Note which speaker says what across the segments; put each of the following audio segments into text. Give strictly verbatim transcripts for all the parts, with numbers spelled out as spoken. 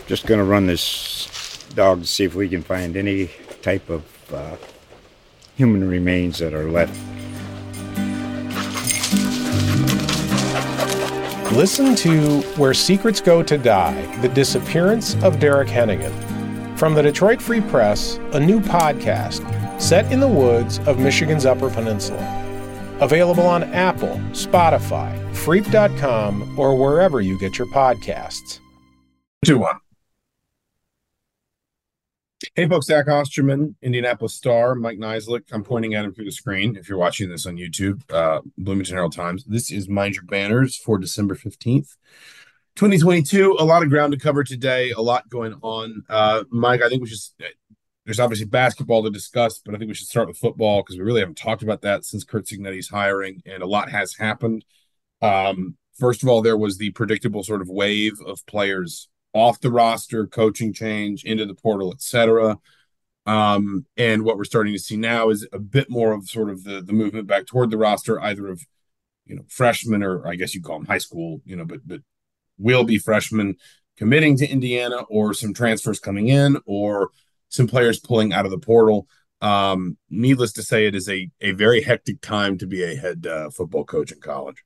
Speaker 1: Just going to run this dog to see if we can find any type of uh, human remains that are left.
Speaker 2: Listen to Where Secrets Go to Die, The Disappearance of Derek Hennigan. From the Detroit Free Press, a new podcast set in the woods of Michigan's Upper Peninsula. Available on Apple, Spotify, Freep dot com, or wherever you get your podcasts.
Speaker 3: Two one. Hey folks, Zach Osterman, Indianapolis Star, Mike Nislik. I'm pointing at him through the screen if you're watching this on YouTube. Uh, Bloomington Herald Times. This is Mind Your Banners for December fifteenth, twenty twenty-two. A lot of ground to cover today, a lot going on. Uh, Mike, I think we should, there's obviously basketball to discuss, but I think we should start with football because we really haven't talked about that since Curt Cignetti's hiring, and a lot has happened. Um, first of all, there was the predictable sort of wave of players off the roster, coaching change, into the portal, et cetera. Um, and what we're starting to see now is a bit more of sort of the, the movement back toward the roster, either of, you know, freshmen, or I guess you call them high school, you know, but, but will be freshmen committing to Indiana, or some transfers coming in, or some players pulling out of the portal. Um, needless to say, it is a, a very hectic time to be a head uh, football coach in college.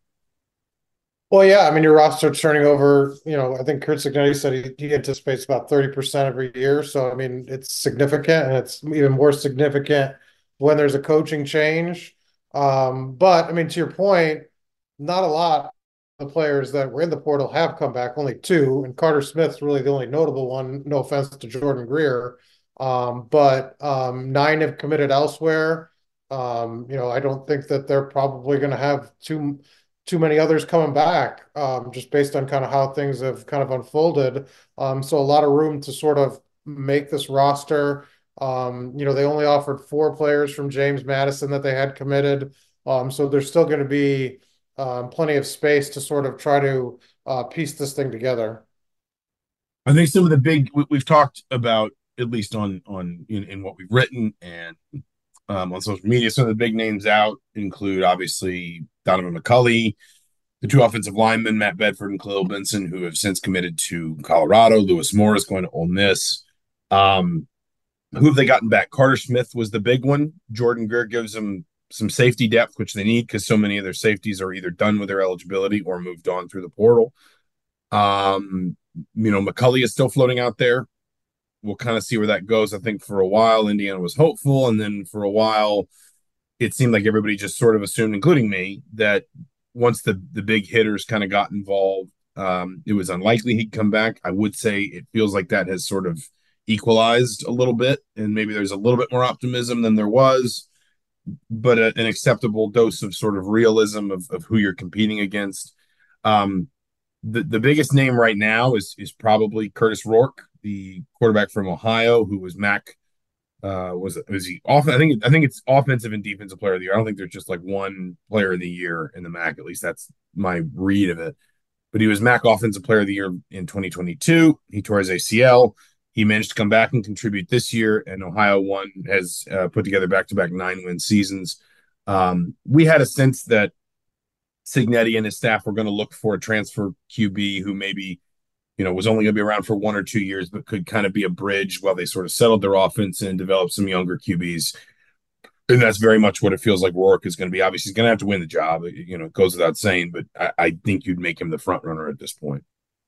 Speaker 4: Well, yeah, I mean, your roster's turning over. You know, I think Curt Cignetti said he, he anticipates about thirty percent every year. So, I mean, it's significant, and it's even more significant when there's a coaching change. Um, but, I mean, to your point, not a lot of the players that were in the portal have come back, only two. And Carter Smith's really the only notable one, no offense to Jordan Greer. Um, but um, nine have committed elsewhere. Um, you know, I don't think that they're probably going to have too – too many others coming back, um, just based on kind of how things have kind of unfolded. Um, so a lot of room to sort of make this roster. Um, you know, they only offered four players from James Madison that they had committed. Um, so there's still going to be um, plenty of space to sort of try to uh, piece this thing together.
Speaker 3: I think some of the big, we, we've talked about, at least on, on in, in what we've written and um, on social media, some of the big names out include obviously Donovan McCulley, the two offensive linemen, Matt Bedford and Khalil Benson, who have since committed to Colorado. Lewis Morris going to Ole Miss. Um, who have they gotten back? Carter Smith was the big one. Jordan Greer gives them some safety depth, which they need because so many of their safeties are either done with their eligibility or moved on through the portal. Um, you know, McCulley is still floating out there. We'll kind of see where that goes. I think for a while, Indiana was hopeful, and then for a while, it seemed like everybody just sort of assumed, including me, that once the the big hitters kind of got involved, um, it was unlikely he'd come back. I would say it feels like that has sort of equalized a little bit, and maybe there's a little bit more optimism than there was, but a, an acceptable dose of sort of realism of, of who you're competing against. Um, the, the biggest name right now is is probably Curtis Rourke, the quarterback from Ohio, who was Mac uh was was he off I think I think it's offensive and defensive player of the year. I don't think there's just like one player of the year in the M A C, at least that's my read of it. But he was M A C offensive player of the year in twenty twenty-two. He tore his A C L. He managed to come back and contribute this year, and Ohio one has uh, put together back-to-back nine-win seasons. Um, we had a sense that Cignetti and his staff were going to look for a transfer Q B who maybe, you know, was only going to be around for one or two years, but could kind of be a bridge while they sort of settled their offense and developed some younger Q Bs. And that's very much what it feels like Rourke is going to be. Obviously, he's going to have to win the job. You know, it goes without saying, but I, I think you'd make him the front runner at this point.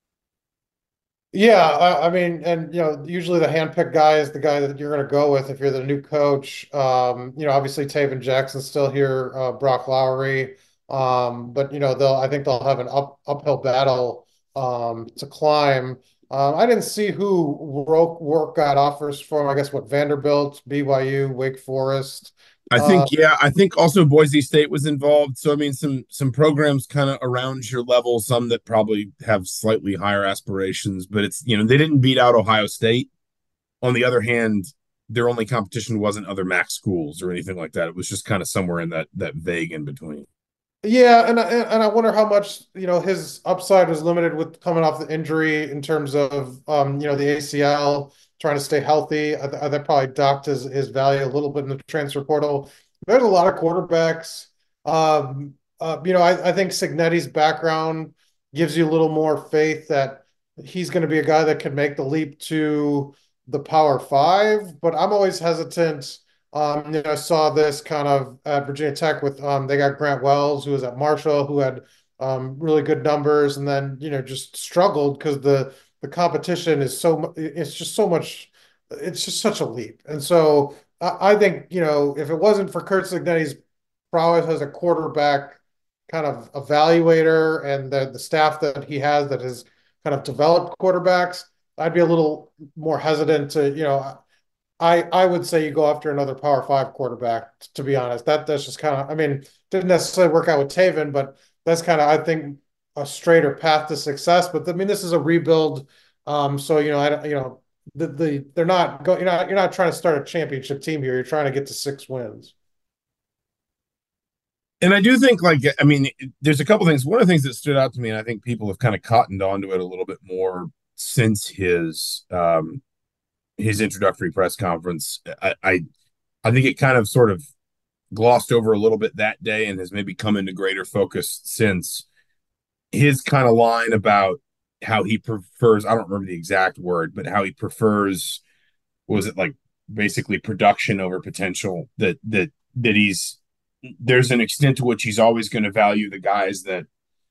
Speaker 4: Yeah, I, I mean, and you know, usually the handpicked guy is the guy that you're going to go with if you're the new coach. Um, you know, obviously Taven Jackson's still here, uh, Brock Lowry, um, but you know, they'll I think they'll have an up uphill battle um, to climb. Um, I didn't see who Rourke, Rourke got offers from. I guess what Vanderbilt, B Y U, Wake Forest.
Speaker 3: I
Speaker 4: Uh,
Speaker 3: think, yeah, I think also Boise State was involved. So, I mean, some some programs kind of around your level, some that probably have slightly higher aspirations, but it's, you know, they didn't beat out Ohio State. On the other hand, their only competition wasn't other M A C schools or anything like that. It was just kind of somewhere in that that vague in between.
Speaker 4: Yeah, and I, and I wonder how much, you know, his upside was limited with coming off the injury in terms of, um, you know, the A C L, trying to stay healthy. I, th- I that probably docked his, his value a little bit in the transfer portal. There's a lot of quarterbacks. Um, uh, you know, I, I think Cignetti's background gives you a little more faith that he's going to be a guy that can make the leap to the Power Five, but I'm always hesitant. Um, you know, I saw this kind of at Virginia Tech with um, they got Grant Wells, who was at Marshall, who had um, really good numbers, and then you know just struggled because the the competition is so it's just so much, it's just such a leap, and so I, I think you know if it wasn't for Curt Cignetti's prowess as a quarterback kind of evaluator and the the staff that he has that has kind of developed quarterbacks, I'd be a little more hesitant to, you know, I I would say you go after another Power Five quarterback. To be honest, that that's just kind of, I mean, didn't necessarily work out with Taven, but that's kind of, I think, a straighter path to success. But I mean, this is a rebuild, um, so you know, I you know, the the they're not going. You're not you're not trying to start a championship team here. You're trying to get to six wins.
Speaker 3: And I do think, like, I mean, there's a couple things. One of the things that stood out to me, and I think people have kind of cottoned onto it a little bit more since his um, his introductory press conference. I, I I think it kind of sort of glossed over a little bit that day and has maybe come into greater focus since his kind of line about how he prefers, I don't remember the exact word, but how he prefers, was it like basically production over potential, that that that he's there's an extent to which he's always going to value the guys that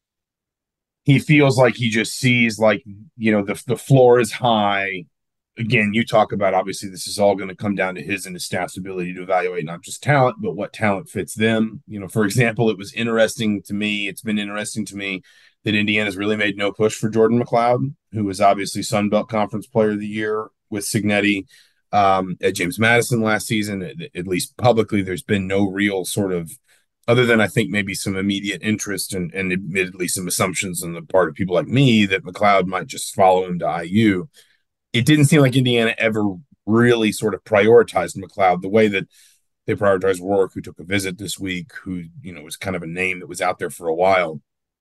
Speaker 3: he feels like he just sees, like, you know, the the floor is high. Again, you talk about, obviously this is all going to come down to his and his staff's ability to evaluate not just talent, but what talent fits them. You know, for example, it was interesting to me, it's been interesting to me that Indiana's really made no push for Jordan McLeod, who was obviously Sun Belt Conference Player of the Year with Cignetti um, at James Madison last season. At, at least publicly, there's been no real sort of, other than I think maybe some immediate interest and, and admittedly some assumptions on the part of people like me that McLeod might just follow him to I U. It didn't seem like Indiana ever really sort of prioritized McLeod the way that they prioritized Rourke, who took a visit this week, who, you know, was kind of a name that was out there for a while.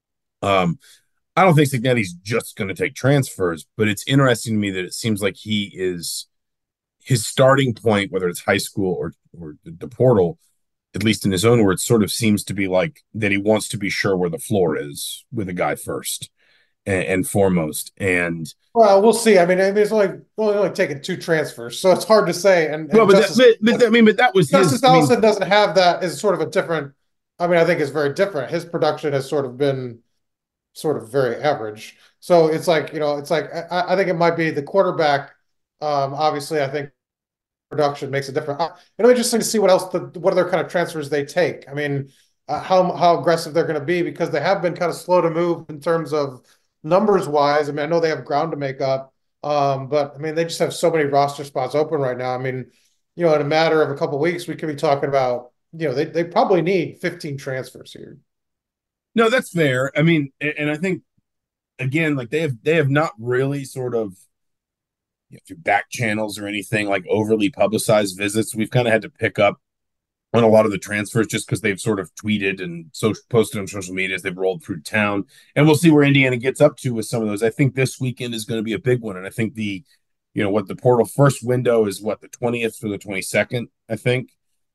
Speaker 3: Um, I don't think Cignetti's just going to take transfers, but it's interesting to me that it seems like he is, his starting point, whether it's high school or or the portal, at least in his own words, sort of seems to be like that he wants to be sure where the floor is with a guy first and, and foremost. And
Speaker 4: Well, we'll see. I mean, it's only only, only taken two transfers, so it's hard to say. And, and
Speaker 3: well, but,
Speaker 4: Justice,
Speaker 3: that, but, but I mean, but that was
Speaker 4: Justice
Speaker 3: his. I
Speaker 4: Allison
Speaker 3: mean,
Speaker 4: doesn't have that. Is sort of a different. I mean, I think it's very different. His production has sort of been sort of very average. So it's like, you know, it's like I, I think it might be the quarterback. Um, obviously, I think production makes a difference. Uh, It'll be interesting to see what else the what other kind of transfers they take. I mean, uh, how how aggressive they're going to be, because they have been kind of slow to move in terms of numbers wise. I mean, I know they have ground to make up, um, but I mean, they just have so many roster spots open right now. I mean, you know, in a matter of a couple of weeks, we could be talking about, you know, they they probably need fifteen transfers here.
Speaker 3: no, that's fair. I mean, and I think again, like they have they have not really sort of, you know, through back channels or anything like overly publicized visits. We've kind of had to pick up on a lot of the transfers just because they've sort of tweeted and so posted on social media as they've rolled through town. And we'll see where Indiana gets up to with some of those. I think this weekend is going to be a big one. And I think the, you know, what the portal first window is, what, the twentieth for the twenty-second, I think.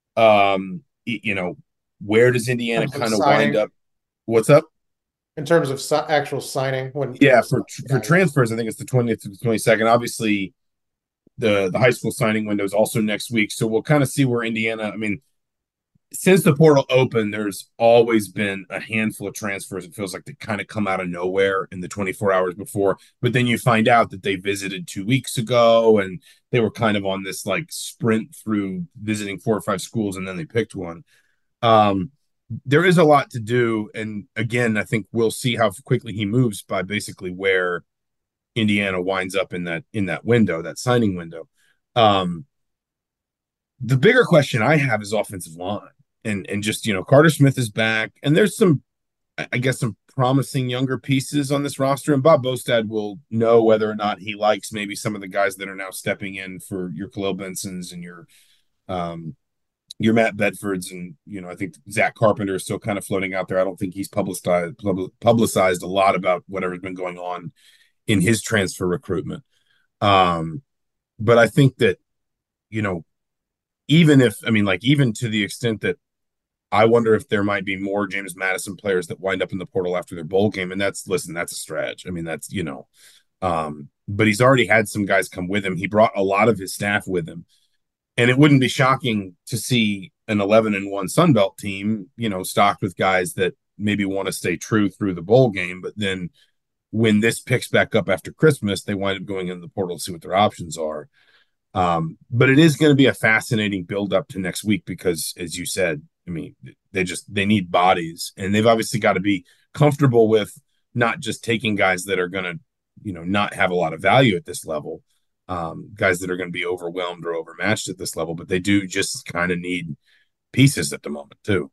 Speaker 3: Um, you know, where does Indiana kind of wind up? What's up?
Speaker 4: In terms of si- actual signing, when
Speaker 3: Yeah, for for transfers, I think it's the twentieth to the twenty-second. Obviously, the the high school signing window is also next week, so we'll kind of see where Indiana. I mean, since the portal opened, there's always been a handful of transfers. It feels like they kind of come out of nowhere in the twenty-four hours before, but then you find out that they visited two weeks ago and they were kind of on this like sprint through visiting four or five schools, and then they picked one. Um, there is a lot to do, and again, I think we'll see how quickly he moves by basically where Indiana winds up in that in that window, that signing window. Um, the bigger question I have is offensive line. And and just, you know, Carter Smith is back, and there's some, I guess, some promising younger pieces on this roster. And Bob Bostad will know whether or not he likes maybe some of the guys that are now stepping in for your Khalil Bensons and your um your Matt Bedfords, and, you know, I think Zach Carpenter is still kind of floating out there. I don't think he's publicized publicized a lot about whatever's been going on in his transfer recruitment. Um, but I think that, you know, even if, I mean, like, even to the extent that I wonder if there might be more James Madison players that wind up in the portal after their bowl game. And that's, listen, that's a stretch. I mean, that's, you know, Um, but he's already had some guys come with him. He brought a lot of his staff with him. And it wouldn't be shocking to see an eleven and one Sun Belt team, you know, stocked with guys that maybe want to stay true through the bowl game. But then when this picks back up after Christmas, they wind up going in the portal to see what their options are. Um, but it is going to be a fascinating build up to next week because, as you said, I mean, they just they need bodies, and they've obviously got to be comfortable with not just taking guys that are going to, you know, not have a lot of value at this level, um, guys that are going to be overwhelmed or overmatched at this level, but they do just kind of need pieces at the moment too.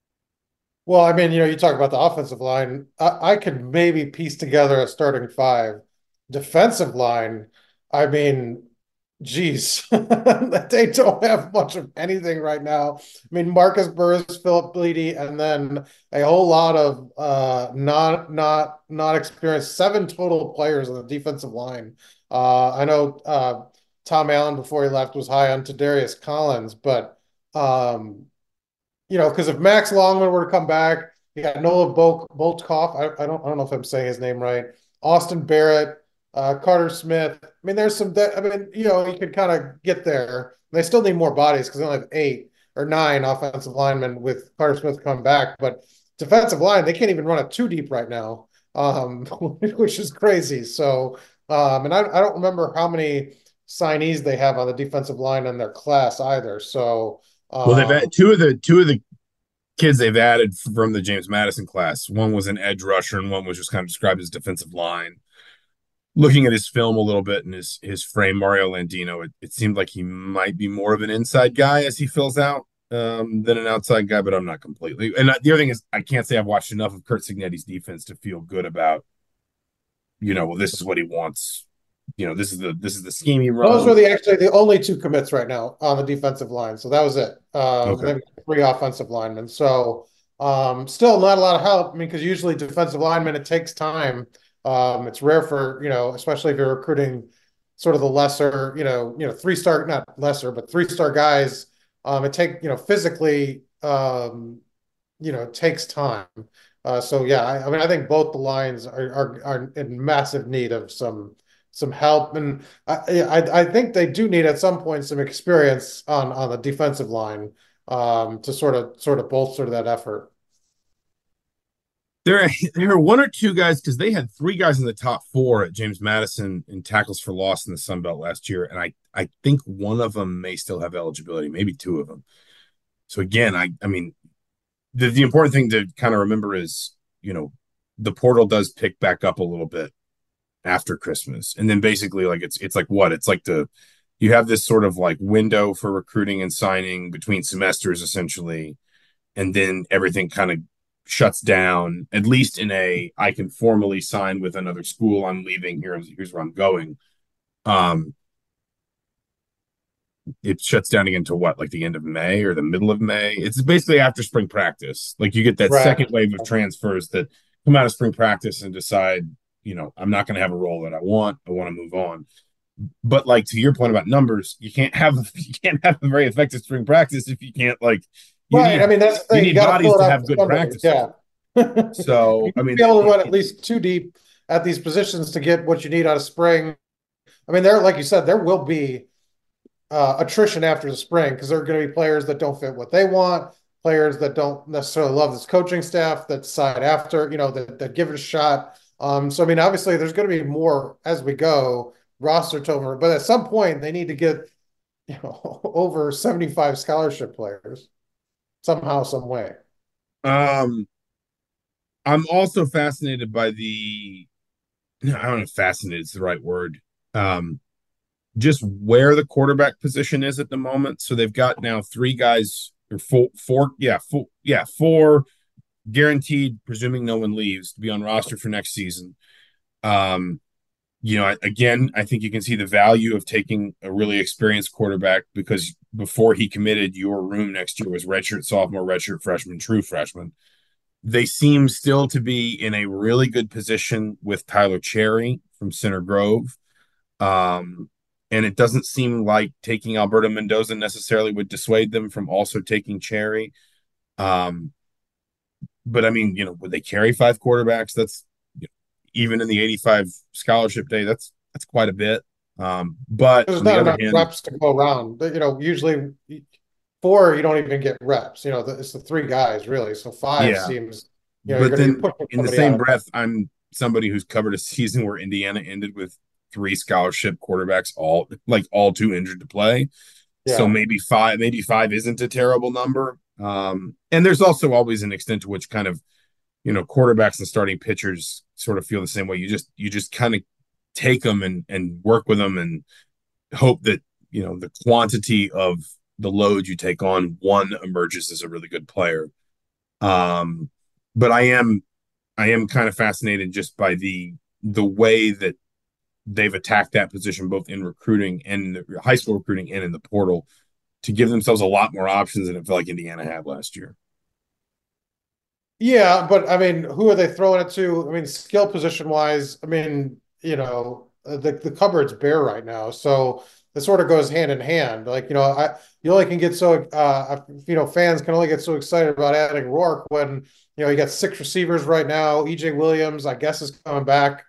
Speaker 4: Well, I mean, you know, you talk about the offensive line. I, I could maybe piece together a starting five. Defensive line, I mean, geez, they don't have much of anything right now. I mean, Marcus Burris, Philip Bleedy, and then a whole lot of uh, not not not experienced. Seven total players on the defensive line. Uh, I know uh, Tom Allen before he left was high on Tadarius Collins, but um, you know, because if Max Longman were to come back, you got Noah Bol- Boltkoff. I, I don't I don't know if I'm saying his name right. Austin Barrett, uh, Carter Smith. I mean, there's some. De- I mean, you know, you could kind of get there. They still need more bodies because they only have eight or nine offensive linemen with Carter Smith coming back. But defensive line, they can't even run it too deep right now, um, which is crazy. So, um, and I, I don't remember how many signees they have on the defensive line in their class either. So.
Speaker 3: Well, they've had
Speaker 4: Um,
Speaker 3: two of the two of the kids they've added from the James Madison class. One was an edge rusher, and one was just kind of described as defensive line. Looking at his film a little bit and his his frame, Mario Landino, it, it seemed like he might be more of an inside guy as he fills out um, than an outside guy, but I'm not completely. And the other thing is, I can't say I've watched enough of Curt Cignetti's defense to feel good about, you know, well, this is what he wants. You know, this is the this is the scheme he
Speaker 4: Those
Speaker 3: runs.
Speaker 4: were the actually the only two commits right now on the defensive line. So that was it. Uh,
Speaker 3: Okay.
Speaker 4: they've got three offensive linemen. So um, still not a lot of help. I mean, because usually defensive linemen, it takes time. Um, it's rare for, you know, especially if you're recruiting sort of the lesser, you know, you know, three star, not lesser, but three star guys. Um, it take, you know, physically, um, you know, it takes time. Uh, so yeah, I, I mean, I think both the lines are, are are in massive need of some some help, and I, I I think they do need at some point some experience on on the defensive line um, to sort of sort of bolster that effort.
Speaker 3: There, there are one or two guys because they had three guys in the top four at James Madison in tackles for loss in the Sun Belt last year, and I I think one of them may still have eligibility, maybe two of them. So again, I I mean, the the important thing to kind of remember is, you know, the portal does pick back up a little bit after Christmas, and then basically like it's it's like what it's like the you have this sort of like window for recruiting and signing between semesters essentially, and then everything kind of shuts down, at least in a I can formally sign with another school, I'm leaving, here's here's where I'm going. um it shuts down again to what, like the end of May or the middle of May. It's basically after spring practice, like you get that
Speaker 4: Right.
Speaker 3: second wave of transfers that come out of spring practice and decide, you know, I'm not going to have a role that I want, I want to move on. But like to your point about numbers, you can't have you can't have a very effective spring practice if you can't like you
Speaker 4: Right.
Speaker 3: need
Speaker 4: I mean, that's the
Speaker 3: you
Speaker 4: thing. You
Speaker 3: need
Speaker 4: got to
Speaker 3: bodies
Speaker 4: pull it
Speaker 3: to
Speaker 4: out
Speaker 3: have
Speaker 4: for
Speaker 3: good
Speaker 4: somebody.
Speaker 3: practices.
Speaker 4: Yeah.
Speaker 3: So
Speaker 4: You
Speaker 3: I
Speaker 4: need to
Speaker 3: mean,
Speaker 4: be able to
Speaker 3: it,
Speaker 4: run at
Speaker 3: it,
Speaker 4: least two deep at these positions to get what you need out of spring. I mean, there, like you said, there will be uh, attrition after the spring because there are going to be players that don't fit what they want, players that don't necessarily love this coaching staff that decide after, you know, that, that give it a shot. Um, so, I mean, obviously, there's going to be more as we go roster turnover, but at some point, they need to get, you know, over seventy-five scholarship players somehow, some way.
Speaker 3: um, I'm also fascinated by the I don't know if fascinated is the right word. Um, just where the quarterback position is at the moment. So they've got now three guys or four, four, yeah, four, yeah, four guaranteed, presuming no one leaves, to be on roster for next season. Um, you know, again, I think you can see the value of taking a really experienced quarterback because before he committed, your room next year was redshirt sophomore, redshirt freshman, true freshman. They seem still to be in a really good position with Tyler Cherry from Center Grove. Um, and it doesn't seem like taking Alberto Mendoza necessarily would dissuade them from also taking Cherry. Um, but I mean, you know, would they carry five quarterbacks? That's even in the eighty-five scholarship day, that's that's quite a bit. Um, but
Speaker 4: There's
Speaker 3: on the
Speaker 4: not
Speaker 3: other
Speaker 4: enough
Speaker 3: hand,
Speaker 4: reps to go around. You know, usually four, you don't even get reps. You know, it's the three guys really. So five
Speaker 3: yeah.
Speaker 4: seems, you know, you're
Speaker 3: But
Speaker 4: gonna you're
Speaker 3: then
Speaker 4: pushing
Speaker 3: in the
Speaker 4: somebody out
Speaker 3: same
Speaker 4: of
Speaker 3: breath, I'm somebody who's covered a season where Indiana ended with three scholarship quarterbacks, all like all too injured to play. So
Speaker 4: yeah.
Speaker 3: maybe five, maybe five isn't a terrible number. Um, and there's also always an extent to which kind of, you know, quarterbacks and starting pitchers sort of feel the same way. You just you just kind of take them and and work with them and hope that, you know, the quantity of the load you take on, one emerges as a really good player. Um, but I am I am kind of fascinated just by the the way that they've attacked that position, both in recruiting and in the high school recruiting and in the portal, to give themselves a lot more options than it felt like Indiana had last year.
Speaker 4: Yeah, but I mean, who are they throwing it to? I mean, skill position wise, I mean, you know, uh, the the cupboard's bare right now, so it sort of goes hand in hand. Like, you know, I you only can get so uh you know, fans can only get so excited about adding Rourke when, you know, you got six receivers right now. E J Williams, I guess, is coming back.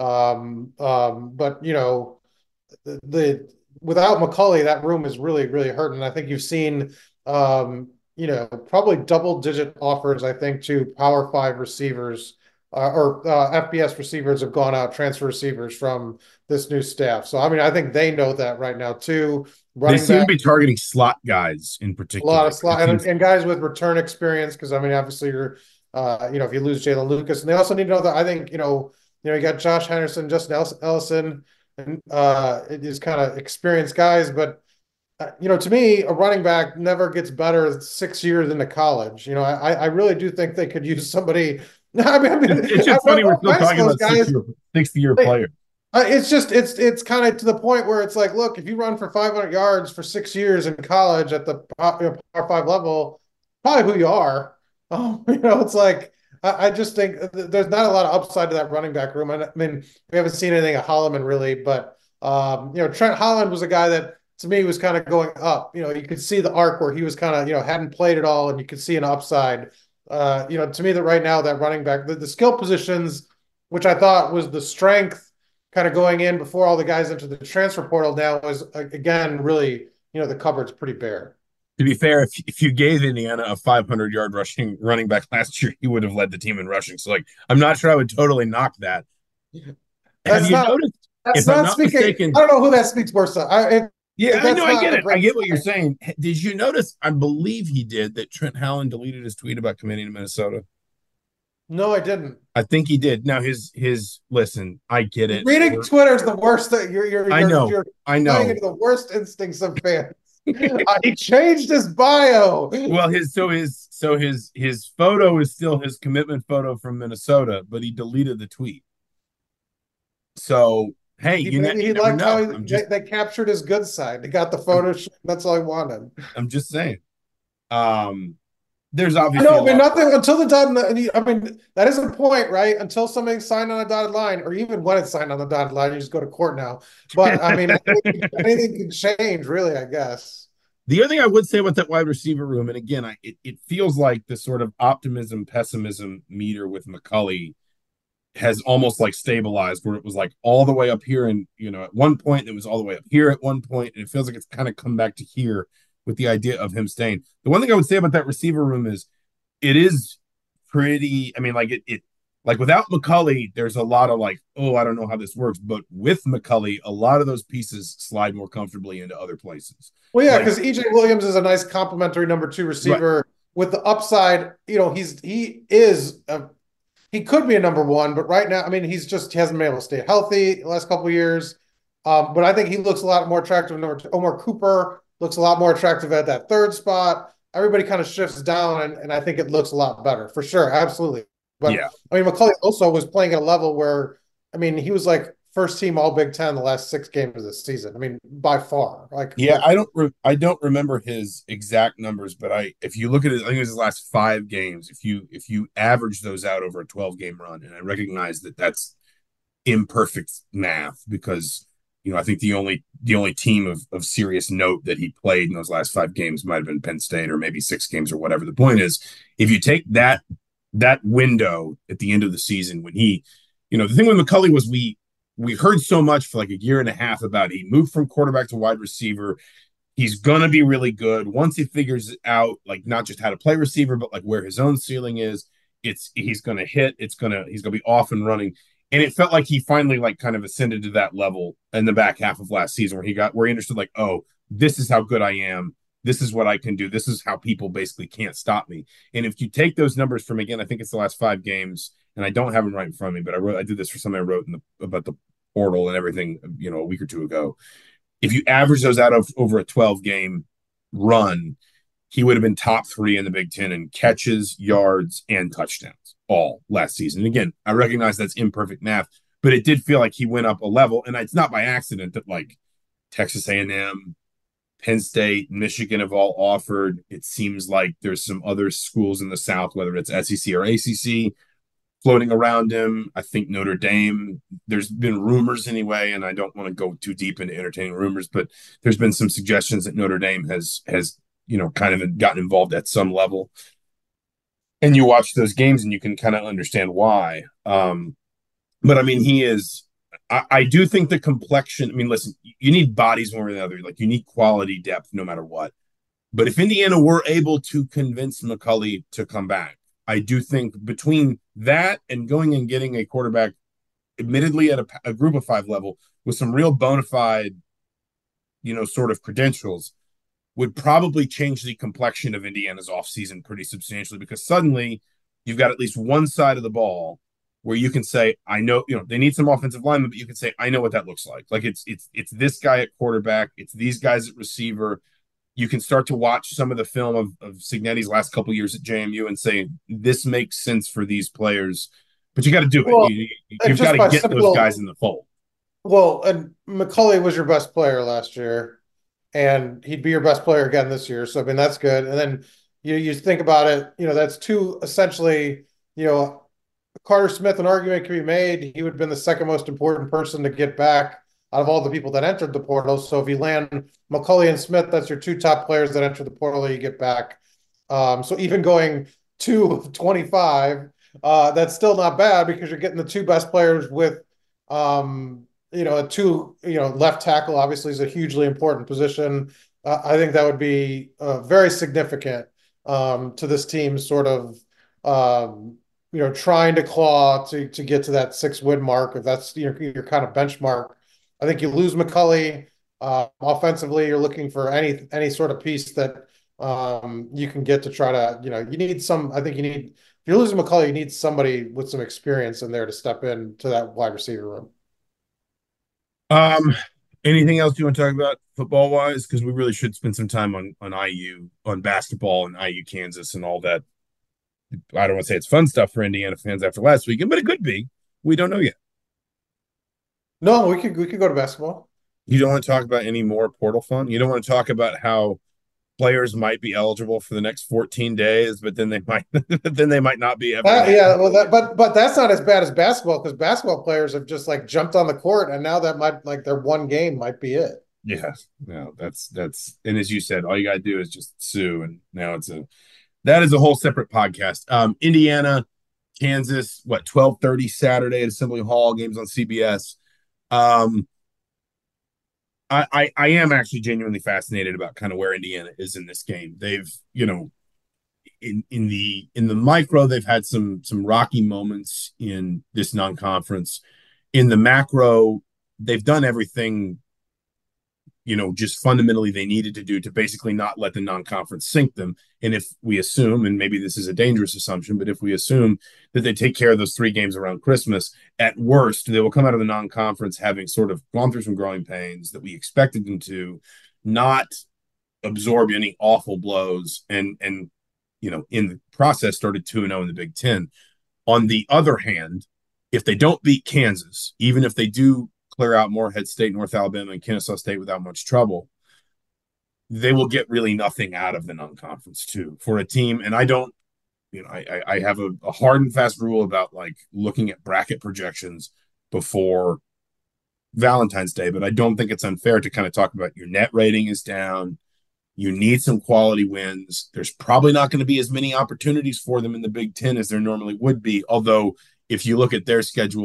Speaker 4: Um, um, but you know, the, the without McCulley, that room is really, really hurting. I think you've seen um you know, probably double digit offers, I think, to Power Five receivers uh, or uh, F B S receivers have gone out, transfer receivers from this new staff. So, I mean, I think they know that right now, too.
Speaker 3: They
Speaker 4: Running
Speaker 3: seem
Speaker 4: back,
Speaker 3: to be targeting slot guys in
Speaker 4: a lot
Speaker 3: particular.
Speaker 4: of slot, and, and guys with return experience, because, I mean, obviously, you're, uh, you know, if you lose Jalen Lucas, and they also need to know that I think, you know, you know, you got Josh Henderson, Justin Ellison, and uh, it is kind of experienced guys, but uh, you know, to me, a running back never gets better six years into college. You know, I, I really do think they could use somebody. I mean, I mean,
Speaker 3: It's, it's
Speaker 4: I
Speaker 3: just funny we're still
Speaker 4: nice
Speaker 3: talking
Speaker 4: those
Speaker 3: about
Speaker 4: guys.
Speaker 3: sixty-year, sixty-year
Speaker 4: Like,
Speaker 3: players.
Speaker 4: uh, it's just it's it's kind of to the point where it's like, look, if you run for five hundred yards for six years in college at the you know, Power Five level, probably who you are. Um, you know, it's like I, I just think there's not a lot of upside to that running back room. I mean, we haven't seen anything of Holloman really, but um, you know, Trent Holland was a guy that to me was kind of going up. You know, you could see the arc where he was kind of, you know, hadn't played at all, and you could see an upside. Uh, you know, to me, that right now that running back, the, the skill positions, which I thought was the strength, kind of going in before all the guys into the transfer portal now is again really, you know, the cupboard's pretty bare.
Speaker 3: To be fair, if if you gave Indiana a five hundred yard rushing running back last year, he would have led the team in rushing. So, like, I'm not sure I would totally knock that. Have
Speaker 4: That's
Speaker 3: you
Speaker 4: not.
Speaker 3: noticed?
Speaker 4: That's
Speaker 3: If I'm
Speaker 4: not
Speaker 3: not
Speaker 4: speaking.
Speaker 3: mistaken,
Speaker 4: I don't know who that speaks worse. I, if,
Speaker 3: yeah,
Speaker 4: if
Speaker 3: I
Speaker 4: that's
Speaker 3: know, I get
Speaker 4: not a
Speaker 3: it. I
Speaker 4: great.
Speaker 3: get what you're saying. Did you notice? I believe he did that. Trent Holland deleted his tweet about committing to Minnesota.
Speaker 4: No, I didn't.
Speaker 3: I think he did. Now his his listen, I get it.
Speaker 4: Reading
Speaker 3: We're,
Speaker 4: Twitter is the worst thing. You're you're
Speaker 3: I
Speaker 4: you're
Speaker 3: know,
Speaker 4: you're
Speaker 3: I
Speaker 4: playing
Speaker 3: know.
Speaker 4: into the worst instincts of fans. uh, he changed his bio.
Speaker 3: Well, his so his so his his photo is still his commitment photo from Minnesota, but he deleted the tweet. So hey,
Speaker 4: He,
Speaker 3: you, ne-
Speaker 4: maybe
Speaker 3: you
Speaker 4: he
Speaker 3: never
Speaker 4: liked how
Speaker 3: know.
Speaker 4: he,
Speaker 3: I'm
Speaker 4: they,
Speaker 3: just
Speaker 4: they captured his good side. They got the photo. That's all he wanted.
Speaker 3: I'm just saying. Um, there's
Speaker 4: I
Speaker 3: obviously
Speaker 4: know,
Speaker 3: a
Speaker 4: I mean,
Speaker 3: lot.
Speaker 4: nothing until the dotted. I mean, that is the point, right? Until something's signed on a dotted line, or even when it's signed on the dotted line, you just go to court now. But I mean, anything, anything can change, really. I guess.
Speaker 3: The other thing I would say about that wide receiver room, and again, I it, it feels like the sort of optimism pessimism meter with McCulley has almost like stabilized, where it was like all the way up here, and you know, at one point it was all the way up here at one point, and it feels like it's kind of come back to here with the idea of him staying. The one thing I would say about that receiver room is it is pretty. I mean, like it, it like without McCulley, there's a lot of like, oh, I don't know how this works. But with McCulley, a lot of those pieces slide more comfortably into other places.
Speaker 4: Well, yeah,
Speaker 3: Like,
Speaker 4: because E J Williams is a nice complementary number two receiver
Speaker 3: right.
Speaker 4: with the upside. You know, he's he is a he could be a number one, but right now, I mean, he's just he hasn't been able to stay healthy the last couple of years. Um, but I think he looks a lot more attractive. Number two, Omar Cooper looks a lot more attractive at that third spot. Everybody kind of shifts down, and, and I think it looks a lot better for sure. Absolutely. But
Speaker 3: Yeah.
Speaker 4: I mean, McCulley also was playing at a level where, I mean, he was like first team All Big Ten the last six games of this season. I mean, by far. Like,
Speaker 3: Yeah,
Speaker 4: like,
Speaker 3: I don't re- I don't remember his exact numbers, but I if you look at his I think it was his last five games, if you if you average those out over a twelve game run, and I recognize that that's imperfect math because you know I think the only the only team of of serious note that he played in those last five games might have been Penn State or maybe six games or whatever. The point is, if you take that that window at the end of the season when he you know, the thing with McCulley was we we heard so much for like a year and a half about he moved from quarterback to wide receiver. He's gonna be really good once he figures out like not just how to play receiver, but like where his own ceiling is. It's he's gonna hit. It's gonna he's gonna be off and running. And it felt like he finally like kind of ascended to that level in the back half of last season where he got where he understood like, oh, this is how good I am. This is what I can do. This is how people basically can't stop me. And if you take those numbers from again, I think it's the last five games, and I don't have them right in front of me, but I wrote I did this for something I wrote in the, about the portal and everything, you know, a week or two ago. If you average those out of over a twelve game run, he would have been top three in the Big Ten in catches, yards, and touchdowns all last season. And again, I recognize that's imperfect math, but it did feel like he went up a level. And it's not by accident that like Texas A and M, Penn State, Michigan have all offered. It seems like there's some other schools in the South, whether it's S E C or A C C, floating around him. I think Notre Dame, there's been rumors anyway, and I don't want to go too deep into entertaining rumors, but there's been some suggestions that Notre Dame has, has you know, kind of gotten involved at some level. And you watch those games and you can kind of understand why. Um, but I mean, he is, I, I do think the complexion, I mean, listen, you need bodies one or the other. Like you need quality depth no matter what. But if Indiana were able to convince McCulley to come back, I do think between that and going and getting a quarterback, admittedly at a, a group of five level with some real bona fide, you know, sort of credentials, would probably change the complexion of Indiana's offseason pretty substantially because suddenly you've got at least one side of the ball where you can say, I know, you know, they need some offensive linemen, but you can say, I know what that looks like. Like it's it's it's this guy at quarterback, it's these guys at receiver. You can start to watch some of the film of, of Cignetti's last couple of years at J M U and say, this makes sense for these players, but you got to do it. Well, you, you've got to get simple, those guys in the fold.
Speaker 4: Well, and McCulley was your best player last year, and he'd be your best player again this year. So, I mean, that's good. And then you, you think about it, you know, that's two essentially, you know, Carter Smith, an argument can be made. He would have been the second most important person to get back out of all the people that entered the portal. So if you land McCulley and Smith, that's your two top players that enter the portal that you get back. Um, so even going two of twenty-five, uh, that's still not bad because you're getting the two best players with, um, you know, a two, you know, left tackle obviously is a hugely important position. Uh, I think that would be uh, very significant um, to this team's sort of, um, you know, trying to claw to to get to that six win mark. If that's your, your kind of benchmark, I think you lose McCulley. Uh, offensively, you're looking for any any sort of piece that um, you can get to try to, you know, you need some. I think you need if you're losing McCulley, you need somebody with some experience in there to step in to that wide receiver room.
Speaker 3: Um, anything else you want to talk about football wise? Because we really should spend some time on on I U, on basketball and I U Kansas and all that. I don't want to say it's fun stuff for Indiana fans after last weekend, but it could be. We don't know yet.
Speaker 4: No, we could we could go to basketball.
Speaker 3: You don't want to talk about any more portal fun? You don't want to talk about how players might be eligible for the next fourteen days, but then they might then they might not be ever.
Speaker 4: Uh, yeah, well, that, but but that's not as bad as basketball because basketball players have just like jumped on the court, and now that might like their one game might be it.
Speaker 3: Yeah, no, that's that's and as you said, all you gotta do is just sue, and now it's a that is a whole separate podcast. Um, Indiana, Kansas, what twelve thirty Saturday at Assembly Hall, games on C B S. Um, I, I I am actually genuinely fascinated about kind of where Indiana is in this game. They've, you know, in in the in the micro, they've had some some rocky moments in this non-conference. In the macro, they've done everything, you know, just fundamentally they needed to do to basically not let the non-conference sink them. And if we assume, and maybe this is a dangerous assumption, but if we assume that they take care of those three games around Christmas, at worst, they will come out of the non-conference having sort of gone through some growing pains that we expected them to, not absorb any awful blows, and, and you know, in the process started two and oh in the Big Ten. On the other hand, if they don't beat Kansas, even if they do clear out Morehead State, North Alabama, and Kennesaw State without much trouble, they will get really nothing out of the non-conference too for a team. And I don't, you know, I, I have a, a hard and fast rule about like looking at bracket projections before Valentine's Day, but I don't think it's unfair to kind of talk about your net rating is down. You need some quality wins. There's probably not going to be as many opportunities for them in the Big Ten as there normally would be. Although if you look at their schedule,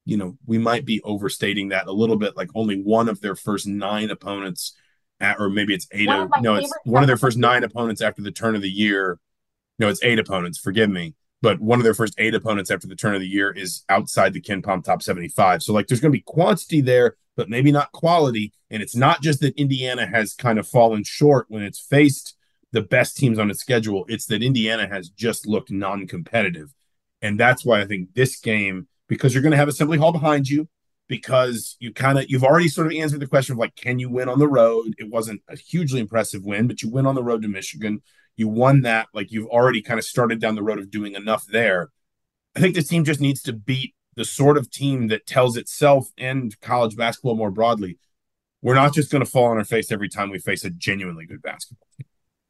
Speaker 3: you know, we might be overstating that a little bit. Like only one of their first nine opponents, at, or maybe it's eight. Of, no, it's one of their first nine opponents after the turn of the year. No, it's eight opponents. Forgive me. But one of their first eight opponents after the turn of the year is outside the KenPom top seventy-five. So, like, there's going to be quantity there, but maybe not quality. And it's not just that Indiana has kind of fallen short when it's faced the best teams on its schedule. It's that Indiana has just looked non-competitive. And that's why I think this game, because you're going to have Assembly Hall behind you, because you kind of, you've already sort of answered the question of like, can you win on the road? It wasn't a hugely impressive win, but you win on the road to Michigan. You won that. Like you've already kind of started down the road of doing enough there. I think this team just needs to beat the sort of team that tells itself and college basketball more broadly, we're not just going to fall on our face every time we face a genuinely good basketball team.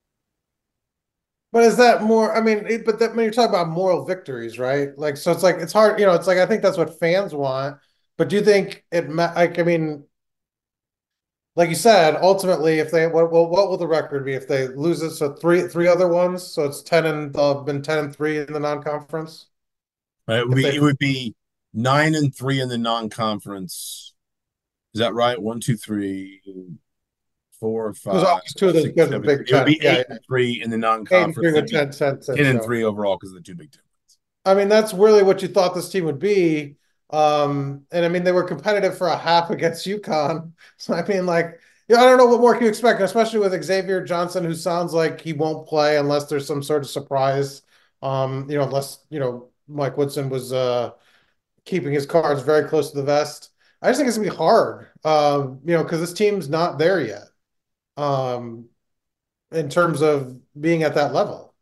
Speaker 4: But is that more? I mean, it, but that, when you're talking about moral victories, right? Like, so it's like it's hard. You know, it's like I think that's what fans want. But do you think it? Like, I mean, like you said, ultimately, if they what what, what will the record be if they lose it? So three three other ones. So it's ten and they'll have been ten and three in the non-conference.
Speaker 3: Right, it would, be, they, it would be nine and three in the non-conference. Is that right? One, two, three. Four, five,
Speaker 4: two of
Speaker 3: six, seven,
Speaker 4: Big
Speaker 3: it would be
Speaker 4: yeah,
Speaker 3: eight
Speaker 4: yeah.
Speaker 3: and three in the non-conference.
Speaker 4: Eight, ten, ten, ten,
Speaker 3: ten and so. three overall because of the two Big Ten wins.
Speaker 4: I mean, that's really what you thought this team would be. Um, and I mean, they were competitive for a half against UConn. So I mean, like, yeah, I don't know what more can you expect, especially with Xavier Johnson, who sounds like he won't play unless there's some sort of surprise. Um, you know, unless you know Mike Woodson was uh keeping his cards very close to the vest. I just think it's gonna be hard. Um, you know, because this team's not there yet. Um, in terms of being at that level.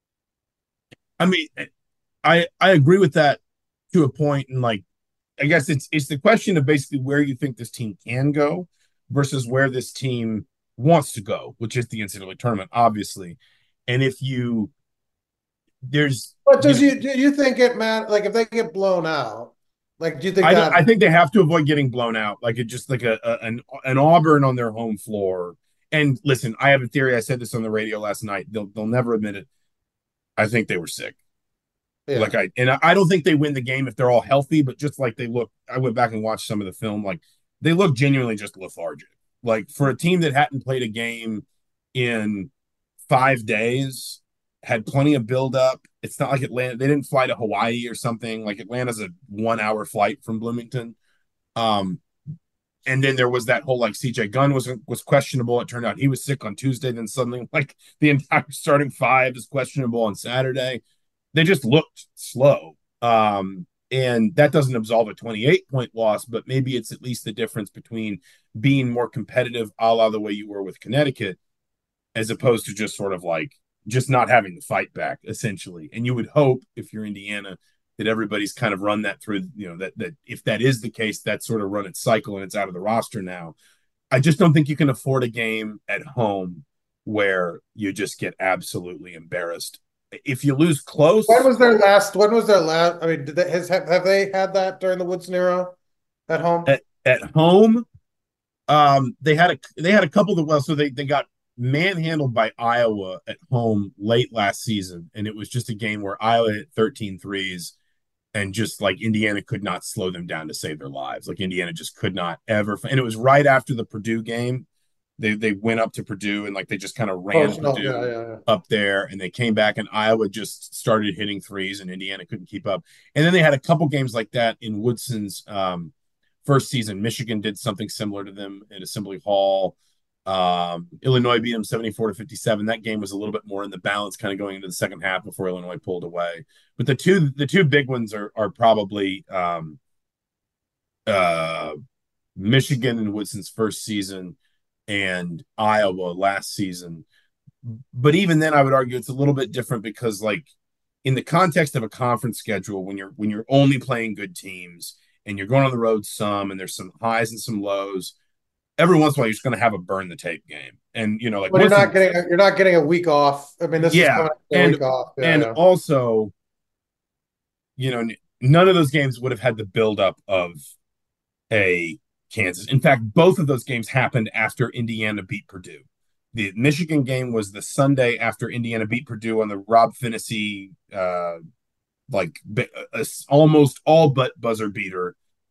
Speaker 3: I mean, I I agree with that to a point, and like, I guess it's it's the question of basically where you think this team can go versus where this team wants to go, which is the N C double A tournament, obviously. And if you there's,
Speaker 4: but does you, you do you think it matter? Like if they get blown out, like do you think
Speaker 3: I,
Speaker 4: that?
Speaker 3: I think they have to avoid getting blown out, like it just like a, a an an Auburn on their home floor. And listen, I have a theory. I said this on the radio last night. They'll they'll never admit it. I think they were sick. Yeah. Like I and I don't think they win the game if they're all healthy, but just like they look, I went back and watched some of the film. Like they look genuinely just lethargic. Like for a team that hadn't played a game in five days, had plenty of buildup. It's not like Atlanta. They didn't fly to Hawaii or something. Like Atlanta's a one hour flight from Bloomington. Um, And then there was that whole like C J Gunn was was questionable. It turned out he was sick on Tuesday. Then suddenly like the entire starting five is questionable on Saturday. They just looked slow. Um, and that doesn't absolve a twenty-eight point loss, but maybe it's at least the difference between being more competitive, a la the way you were with Connecticut, as opposed to just sort of like just not having the fight back, essentially. And you would hope if you're Indiana that everybody's kind of run that through, you know, that that if that is the case, that's sort of run its cycle and it's out of the roster now. I just don't think you can afford a game at home where you just get absolutely embarrassed. If you lose close.
Speaker 4: When was their last? When was their last? I mean, did they, has, have, have they had that during the Woodson era at home?
Speaker 3: At, at home, um, they had a they had a couple that well, so they they got manhandled by Iowa at home late last season, and it was just a game where Iowa hit thirteen threes. And just like Indiana could not slow them down to save their lives. Like Indiana just could not ever. And it was right after the Purdue game. They they went up to Purdue and like they just kind of ran oh, Purdue
Speaker 4: yeah, yeah, yeah.
Speaker 3: up there. And they came back and Iowa just started hitting threes and Indiana couldn't keep up. And then they had a couple games like that in Woodson's um, first season. Michigan did something similar to them in Assembly Hall. Um, Illinois beat them seventy-four to fifty-seven. That game was a little bit more in the balance kind of going into the second half before Illinois pulled away. But the two the two big ones are are probably um, uh, Michigan in Woodson's first season and Iowa last season. But even then I would argue it's a little bit different because like in the context of a conference schedule, when you're when you're only playing good teams and you're going on the road some and there's some highs and some lows, every once in a while you're just going to have a burn the tape game. And you know, like
Speaker 4: well, you're not getting a, you're not getting a week off. I mean, this
Speaker 3: yeah,
Speaker 4: is coming a
Speaker 3: and,
Speaker 4: week off. Yeah,
Speaker 3: and
Speaker 4: yeah.
Speaker 3: also, you know, none of those games would have had the buildup of a Kansas. In fact, both of those games happened after Indiana beat Purdue. The Michigan game was the Sunday after Indiana beat Purdue on the Rob Finney, uh, like a, a, almost all but buzzer beater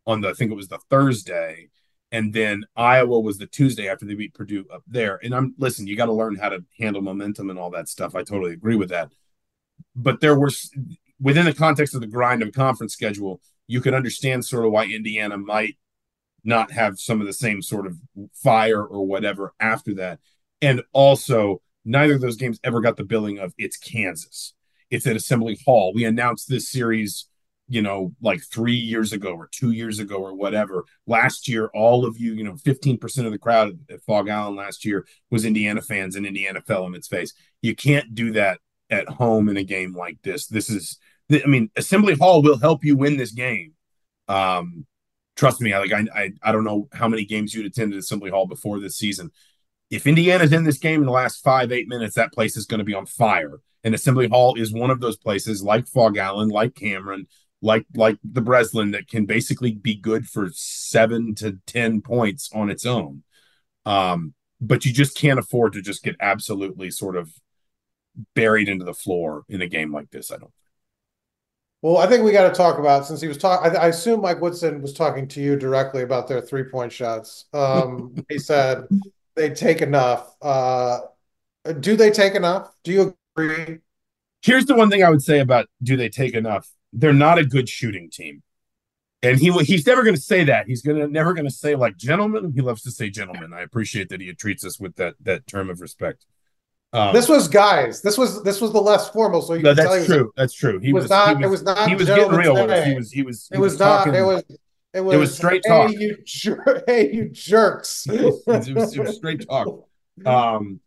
Speaker 3: on the, I think it was the Thursday, and then Iowa was the Tuesday after they beat Purdue up there. And I'm listen, you got to learn how to handle momentum and all that stuff. I totally agree with that. But there were within the context of the grind of a conference schedule, you could understand sort of why Indiana might not have some of the same sort of fire or whatever after that. And also, neither of those games ever got the billing of it's Kansas. It's at Assembly Hall. We announced this series, you know, like three years ago or two years ago or whatever. Last year, all of you, you know, fifteen percent of the crowd at Fog Island last year was Indiana fans, and Indiana fell in its face. You can't do that at home in a game like this. This is, I mean, Assembly Hall will help you win this game. Um, trust me, I like I, I I don't know how many games you'd attended Assembly Hall before this season. If Indiana's in this game in the last five, eight minutes, that place is going to be on fire. And Assembly Hall is one of those places, like Fog Island, like Cameron, like like the Breslin, that can basically be good for seven to ten points on its own. Um, but you just can't afford to just get absolutely sort of buried into the floor in a game like this, I don't think.
Speaker 4: Well, I think we got to talk about, since he was talking, I, I assume Mike Woodson was talking to you directly about their three-point shots. Um, he said they take enough. Uh, do they take enough? Do you agree?
Speaker 3: Here's the one thing I would say about do they take enough. They're not a good shooting team. And he he's never going to say that. He's gonna never going to say, like, gentlemen. He loves to say gentlemen. I appreciate that he treats us with that that term of respect.
Speaker 4: Um, this was guys. This was this was the less formal. So you
Speaker 3: no, that's true. Was, that's true. He was, was not. He was, it was not. He was getting real with us. He was. He was. He
Speaker 4: it was, was not. Talking, it was. It was.
Speaker 3: It was straight
Speaker 4: hey,
Speaker 3: talk.
Speaker 4: You jer- hey, you jerks.
Speaker 3: it, was, it, was, it was straight talk. Um,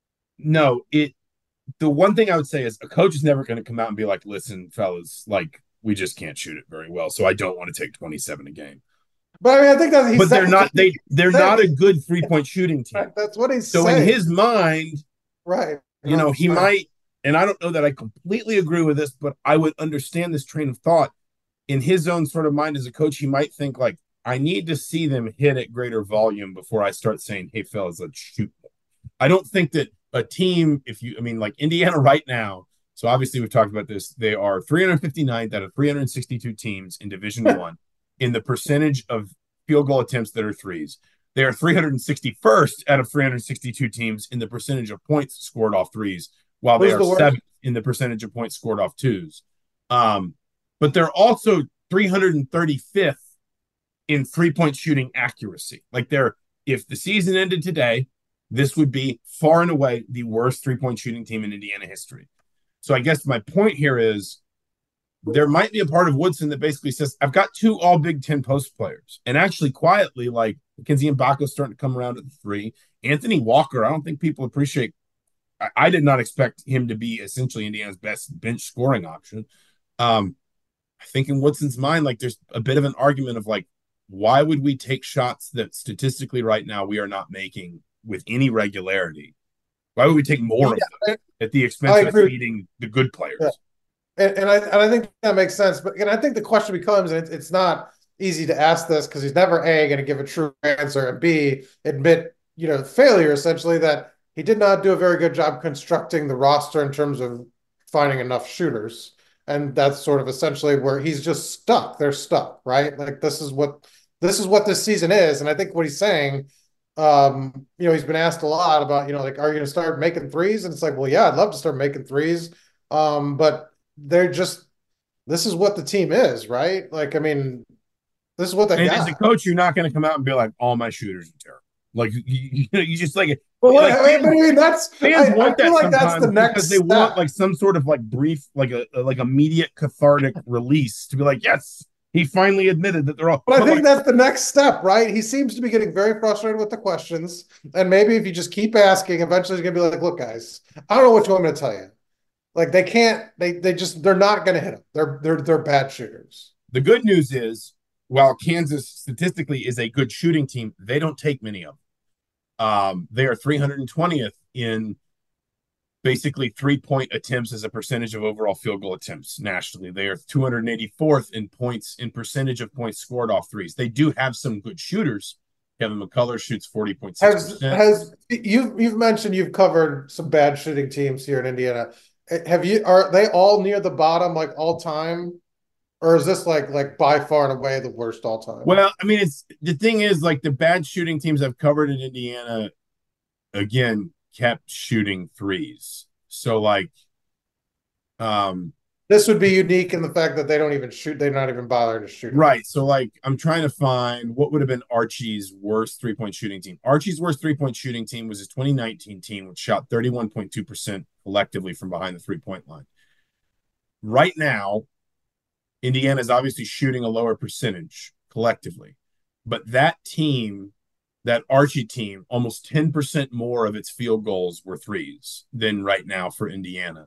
Speaker 3: no, it. The one thing I would say is a coach is never going to come out and be like, "Listen, fellas, like we just can't shoot it very well, so I don't want to take twenty-seven a game."
Speaker 4: But I mean, I think that.
Speaker 3: But they're not. They they're not a good three point shooting team.
Speaker 4: That's what he's
Speaker 3: so
Speaker 4: saying.
Speaker 3: in his mind.
Speaker 4: Right.
Speaker 3: You know, he might, and I don't know that I completely agree with this, but I would understand this train of thought. In his own sort of mind as a coach, he might think, like, I need to see them hit at greater volume before I start saying, hey, fellas, let's shoot. I don't think that a team, if you, I mean, like Indiana right now, so obviously we've talked about this, they are three hundred fifty-ninth out of three hundred sixty-two teams in Division One in the percentage of field goal attempts that are threes. They are three hundred sixty-first out of three hundred sixty-two teams in the percentage of points scored off threes, while Who's they are the seventh in the percentage of points scored off twos. Um, but they're also three hundred thirty-fifth in three-point shooting accuracy. Like they're, if the season ended today, this would be far and away the worst three-point shooting team in Indiana history. So I guess my point here is there might be a part of Woodson that basically says, I've got two all Big Ten post players. And actually quietly, like Mackenzie Mbako's starting to come around at the three. Anthony Walker, I don't think people appreciate. I, I did not expect him to be essentially Indiana's best bench scoring option. Um, I think in Woodson's mind, like there's a bit of an argument of like, why would we take shots that statistically right now we are not making with any regularity? Why would we take more yeah, of them at the expense of beating the good players?
Speaker 4: Yeah. And, and I and I think that makes sense. But and I think the question becomes, and it's, it's not easy to ask this because he's never A, going to give a true answer, and B, admit, you know, failure, essentially, that he did not do a very good job constructing the roster in terms of finding enough shooters. And that's sort of essentially where he's just stuck. They're stuck, right? Like this is what this is what this season is. And I think what he's saying, um, you know, he's been asked a lot about, you know, like, are you going to start making threes? And it's like, well, yeah, I'd love to start making threes. Um, but they're just, this is what the team is, right? Like, I mean, this is what they
Speaker 3: and
Speaker 4: got.
Speaker 3: As a coach, you're not going to come out and be like, all my shooters are terrible. Like, you, you, you just like,
Speaker 4: well,
Speaker 3: like
Speaker 4: I, mean, fans, I mean, that's,
Speaker 3: fans
Speaker 4: I,
Speaker 3: want
Speaker 4: I feel
Speaker 3: that
Speaker 4: like that's the next
Speaker 3: because they
Speaker 4: step.
Speaker 3: want like some sort of like brief, like a, a like immediate cathartic release to be like, yes, he finally admitted that they're all.
Speaker 4: But I think
Speaker 3: like,
Speaker 4: that's the next step, right? He seems to be getting very frustrated with the questions. And maybe if you just keep asking, eventually he's going to be like, look, guys, I don't know what you want me to tell you. Like they can't, they they just, they're not going to hit them. They're, they're, they're bad shooters.
Speaker 3: The good news is, while Kansas statistically is a good shooting team, they don't take many of them. Um, they are three hundred twentieth in basically three-point attempts as a percentage of overall field goal attempts nationally. They are two hundred eighty-fourth in points, in percentage of points scored off threes. They do have some good shooters. Kevin McCullough shoots forty point six percent.
Speaker 4: Has, has you've you've mentioned you've covered some bad shooting teams here in Indiana. Have you, are they all near the bottom, like all time? Or is this like like by far and away the worst all time?
Speaker 3: Well, I mean, it's the thing is like the bad shooting teams I've covered in Indiana, again, kept shooting threes. So like, um,
Speaker 4: This would be unique in the fact that they don't even shoot. They're not even bothering to shoot.
Speaker 3: right. So like, I'm trying to find what would have been Archie's worst three point shooting team. Archie's worst three point shooting team was his twenty nineteen team, which shot thirty-one point two percent collectively from behind the three point line. Right now, Indiana is obviously shooting a lower percentage collectively, but that team, that Archie team, almost ten percent more of its field goals were threes than right now for Indiana.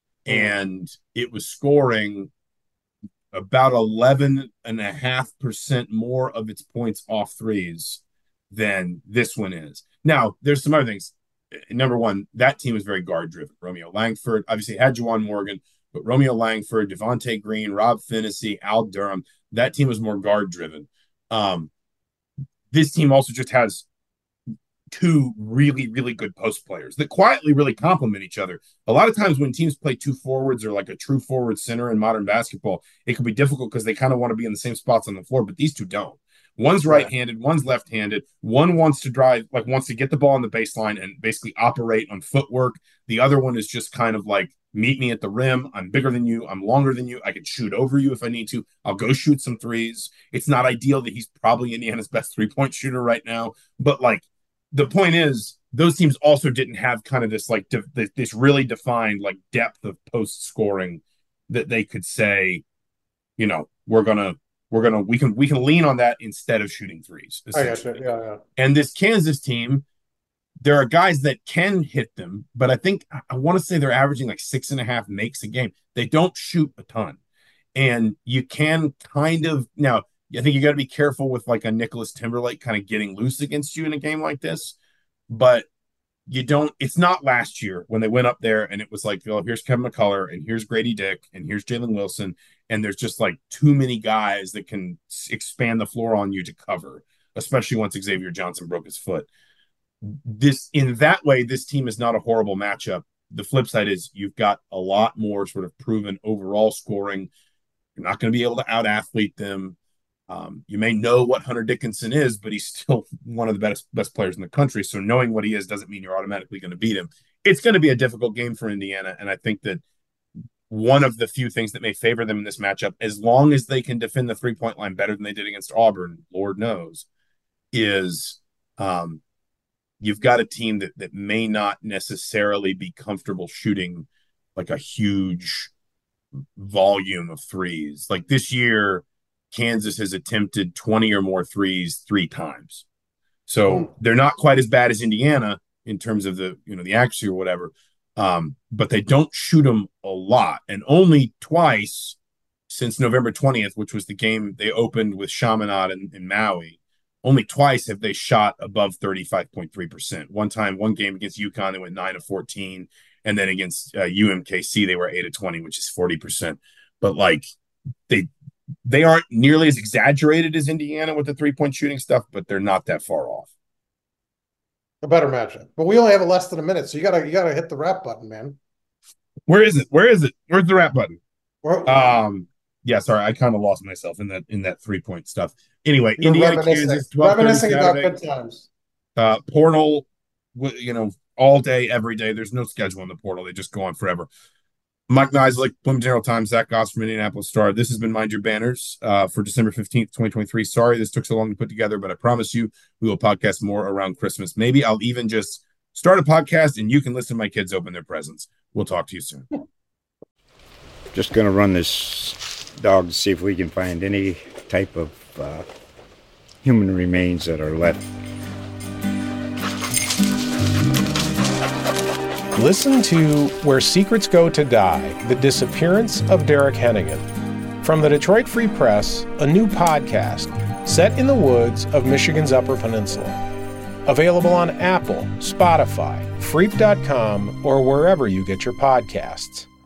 Speaker 3: And it was scoring about eleven and a half percent more of its points off threes than this one is. Now, there's some other things. Number one, that team was very guard driven. Romeo Langford obviously had Juwan Morgan, but Romeo Langford, Devontae Green, Rob Finney, Al Durham, that team was more guard driven. Um, this team also just has two really, really good post players that quietly really complement each other. A lot of times when teams play two forwards or like a true forward center in modern basketball, it can be difficult because they kind of want to be in the same spots on the floor, but these two don't. One's right-handed, one's left-handed. One wants to drive, like wants to get the ball on the baseline and basically operate on footwork. The other one is just kind of like, meet me at the rim. I'm bigger than you. I'm longer than you. I can shoot over you if I need to. I'll go shoot some threes. It's not ideal that he's probably Indiana's best three-point shooter right now, but like, the point is, those teams also didn't have kind of this like de- this really defined like depth of post scoring that they could say, you know, we're gonna we're gonna we can we can lean on that instead of shooting threes.
Speaker 4: I got you. Yeah, yeah.
Speaker 3: And this Kansas team, there are guys that can hit them, but I think I want to say they're averaging like six and a half makes a game. They don't shoot a ton, and you can kind of now. I think you got to be careful with like a Nicholas Timberlake kind of getting loose against you in a game like this, but you don't, it's not last year when they went up there and it was like, oh, here's Kevin McCullough and here's Grady Dick and here's Jalen Wilson. And there's just like too many guys that can expand the floor on you to cover, especially once Xavier Johnson broke his foot. This, in that way, this team is not a horrible matchup. The flip side is you've got a lot more sort of proven overall scoring. You're not going to be able to out-athlete them. Um, you may know what Hunter Dickinson is, but he's still one of the best best players in the country. So knowing what he is doesn't mean you're automatically going to beat him. It's going to be a difficult game for Indiana, and I think that one of the few things that may favor them in this matchup, as long as they can defend the three-point line better than they did against Auburn, Lord knows, is um, you've got a team that that may not necessarily be comfortable shooting like a huge volume of threes. Like this year, Kansas has attempted twenty or more threes three times. So they're not quite as bad as Indiana in terms of the, you know, the accuracy or whatever. Um, but they don't shoot them a lot. And only twice since November twentieth, which was the game they opened with Chaminade in, in Maui, only twice have they shot above thirty-five point three percent. One time, one game against UConn, they went nine of fourteen. And then against uh, U M K C, they were eight of twenty, which is forty percent. But like they, They aren't nearly as exaggerated as Indiana with the three-point shooting stuff, but they're not that far off.
Speaker 4: A better matchup. But we only have less than a minute, so you gotta you gotta hit the wrap button, man.
Speaker 3: Where is it? Where is it? Where's the wrap button?
Speaker 4: Or,
Speaker 3: Um, yeah, sorry, I kind of lost myself in that in that three-point stuff. Anyway,
Speaker 4: you're
Speaker 3: Indiana,
Speaker 4: reminiscing,
Speaker 3: Kansas, twelve thirty
Speaker 4: reminiscing about
Speaker 3: Saturday.
Speaker 4: good times.
Speaker 3: Uh, portal, w- you know, all day, every day. There's no schedule in the portal. They just go on forever. Mike Nizilik, Bloomington General Times, Zach Goss from Indianapolis Star. This has been Mind Your Banners uh, for December fifteenth, twenty twenty-three. Sorry this took so long to put together, but I promise you we will podcast more around Christmas. Maybe I'll even just start a podcast and you can listen to my kids open their presents. We'll talk to you soon.
Speaker 1: Just going to run this dog to see if we can find any type of uh, human remains that are left.
Speaker 2: Listen to Where Secrets Go to Die, The Disappearance of Derek Hennigan. From the Detroit Free Press, a new podcast set in the woods of Michigan's Upper Peninsula. Available on Apple, Spotify, Freep dot com, or wherever you get your podcasts.